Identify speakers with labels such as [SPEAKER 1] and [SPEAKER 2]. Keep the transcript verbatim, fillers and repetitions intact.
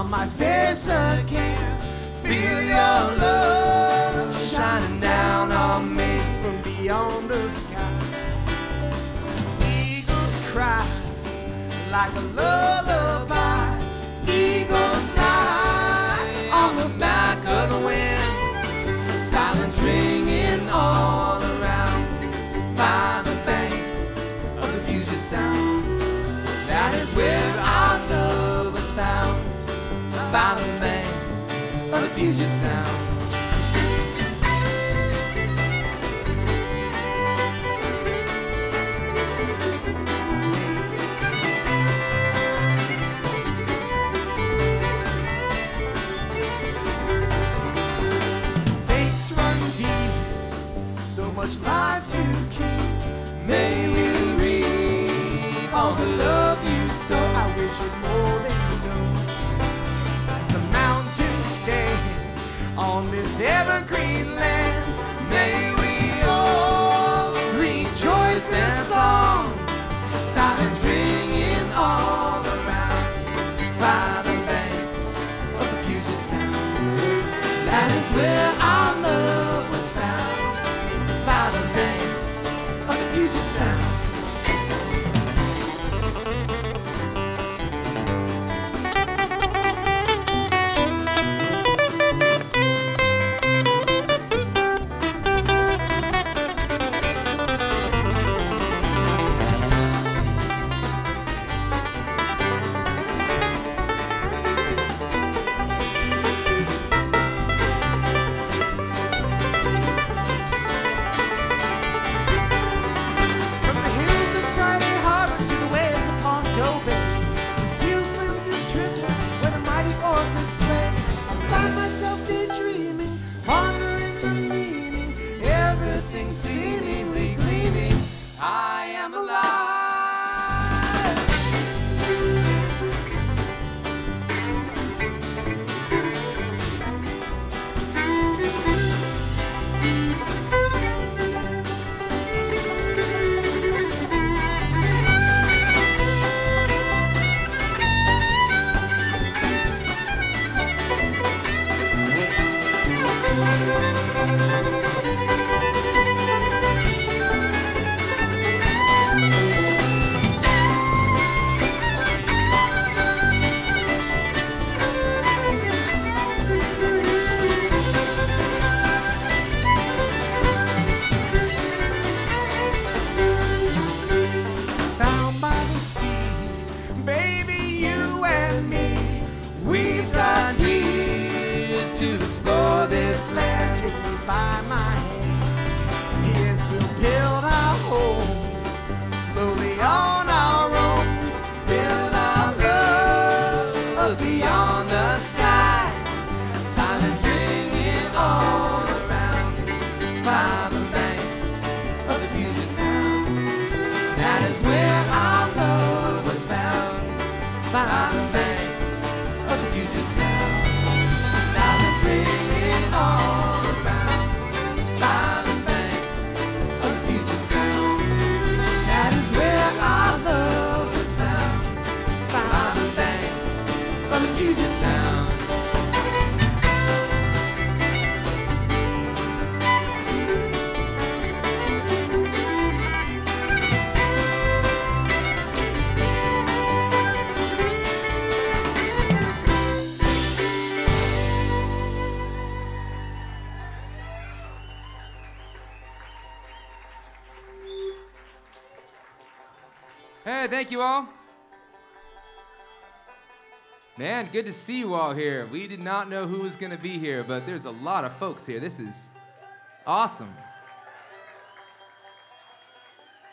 [SPEAKER 1] on my face again. Feel your love shining down on me from beyond the sky. The seagulls cry like a lullaby. Eagles fly on the back of the wind. Silence ringing all around by the banks of the Puget Sound. That is where our love was found, by the banks of the Puget Sound. Lakes run deep, so much life to keep. May you reap all the love you sow. I wish it more than you know. The mountains stand on this evergreen land. May we all rejoice in song. Silence ringing all around by the banks of the Puget Sound. That is where our love was found, by the banks of the Puget Sound. From the hills of Friday Harbor to the waves of Ponto Bay, the seals swim through Tripoli where the mighty orcas play. I find myself daydreaming, pondering the meaning, everything seemingly gleaming. I am alive. Found by the sea, baby, you and me. We've got years to explore this land. Take me by my hand. Yes, we'll build our home slowly on our own. Build our love beyond the sky. Silence ringing all around by the banks of the Puget Sound. That is where our love was found, by the banks of the Puget Sound. Silence ringing all around by the banks of the Puget Sound. That is where our love was found, by the banks of the Puget Sound.
[SPEAKER 2] Hey, thank you all. Man, good to see you all here. We did not know who was going to be here, but there's a lot of folks here. This is awesome.